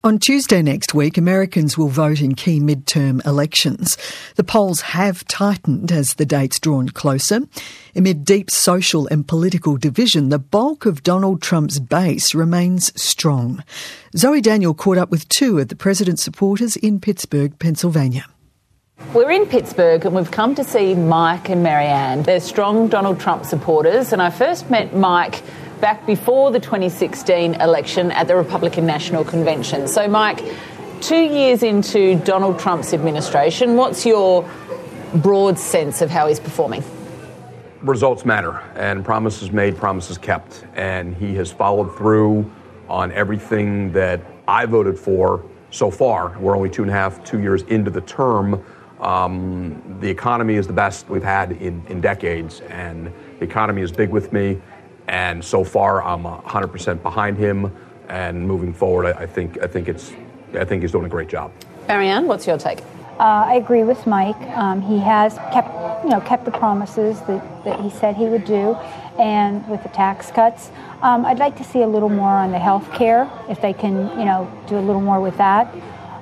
On Tuesday next week, Americans will vote in key midterm elections. The polls have tightened as the date's drawn closer. Amid deep social and political division, the bulk of Donald Trump's base remains strong. Zoe Daniel caught up with two of the president's supporters in Pittsburgh, Pennsylvania. We're in Pittsburgh and we've come to see Mike and Marianne. They're strong Donald Trump supporters, and I first met Mike back before the 2016 election at the Republican National Convention. So, Mike, 2 years into Donald Trump's administration, what's your broad sense of how he's performing? Results matter, and promises made, promises kept. And he has followed through on everything that I voted for so far. We're only 2 years into the term. The economy is the best we've had in decades, and the economy is big with me. And so far, I'm 100% behind him. And moving forward, I think he's doing a great job. Marianne, what's your take? I agree with Mike. He has kept the promises that he said he would do, and with the tax cuts, I'd like to see a little more on the health care, if they can, do a little more with that.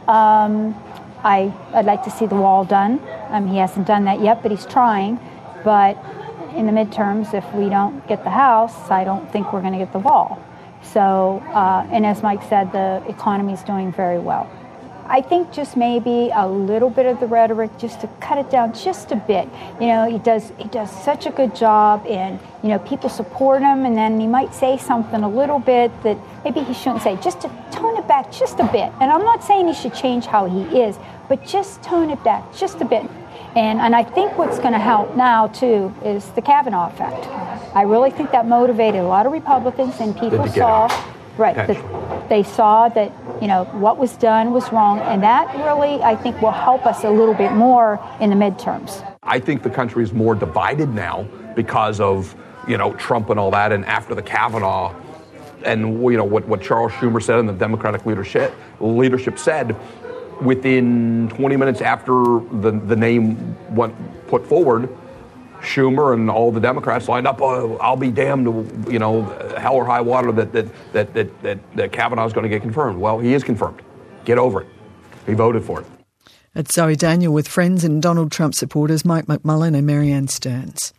I'd like to see the wall done. He hasn't done that yet, but he's trying. But in the midterms, if we don't get the House, I don't think we're going to get the wall. So, and as Mike said, the economy is doing very well. I think just maybe a little bit of the rhetoric, just to cut it down just a bit. He does such a good job, and people support him, and then he might say something a little bit that maybe he shouldn't say, just to tone it back just a bit. And I'm not saying he should change how he is, but just tone it back just a bit. And I think what's going to help now, too, is the Kavanaugh effect. I really think that motivated a lot of Republicans, and people saw, they saw that, what was done was wrong. And that really, I think, will help us a little bit more in the midterms. I think the country is more divided now because of, Trump and all that. And after the Kavanaugh and, what Charles Schumer said and the Democratic leadership said, within 20 minutes after the name went put forward, Schumer and all the Democrats lined up. Oh, I'll be damned, hell or high water that Kavanaugh is going to get confirmed. Well, he is confirmed. Get over it. He voted for it. That's Zoe Daniel with friends and Donald Trump supporters Mike McMullen and Marianne Stearns.